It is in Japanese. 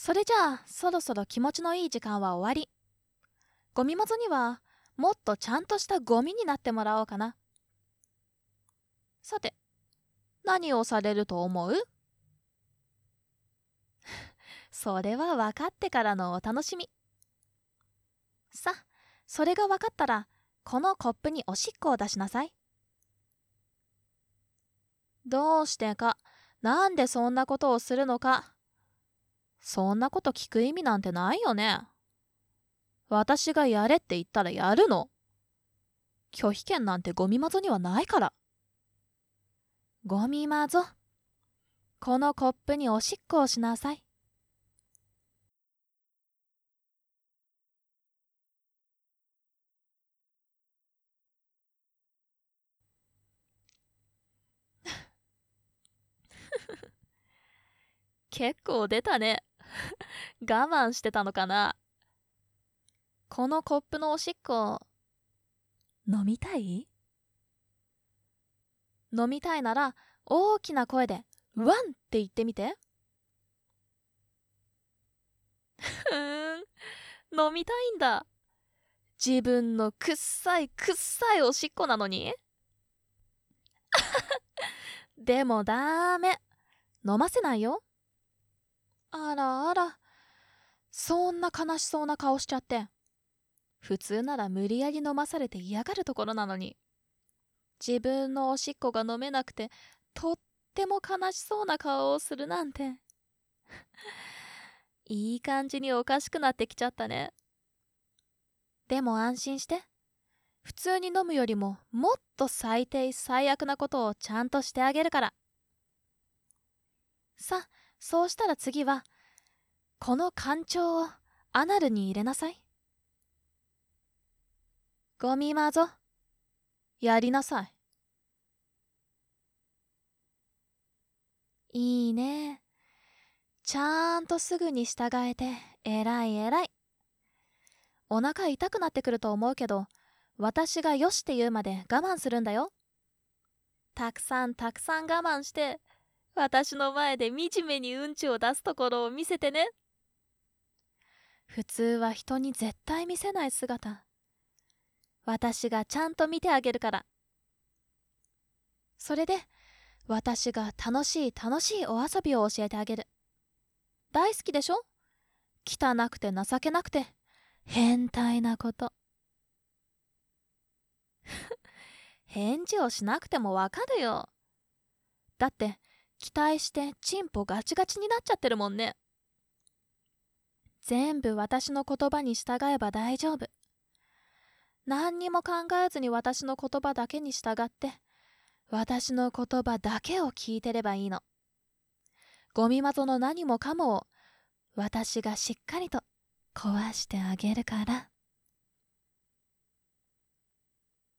それじゃあ、そろそろ気持ちのいい時間は終わり。ゴミマゾには、もっとちゃんとしたゴミになってもらおうかな。さて、何をされると思う？それは分かってからのお楽しみ。さあ、それが分かったら、このコップにおしっこを出しなさい。どうしてか、なんでそんなことをするのか。そんなこと聞く意味なんてないよね。私がやれって言ったらやるの。拒否権なんてゴミマゾにはないから。ゴミマゾ、このコップにおしっこをしなさい。結構出たね。我慢してたのかな。このコップのおしっこ、飲みたい？飲みたいなら大きな声でワンって言ってみて。飲みたいんだ。自分のくっさいくっさいおしっこなのに。でもダメ。飲ませないよ。あらあら、そんな悲しそうな顔しちゃって。普通なら無理やり飲まされて嫌がるところなのに、自分のおしっこが飲めなくてとっても悲しそうな顔をするなんて。いい感じにおかしくなってきちゃったね。でも安心して。普通に飲むよりももっと最低最悪なことをちゃんとしてあげるから。さあ、そうしたら次はこの干潮をアナルに入れなさい。ゴミマゾ、やりなさい。いいね。ちゃんとすぐに従えてえらいえらい。お腹痛くなってくると思うけど、私がよしって言うまで我慢するんだよ。たくさんたくさん我慢して、私の前で惨めにうんちを出すところを見せてね。普通は人に絶対見せない姿、私がちゃんと見てあげるから。それで私が楽しい楽しいお遊びを教えてあげる。大好きでしょ？汚くて情けなくて変態なこと。返事をしなくてもわかるよ。だって期待してチンポガチガチになっちゃってるもんね。全部私の言葉に従えば大丈夫。何にも考えずに私の言葉だけに従って、私の言葉だけを聞いてればいいの。ゴミマゾの何もかもを私がしっかりと壊してあげるから。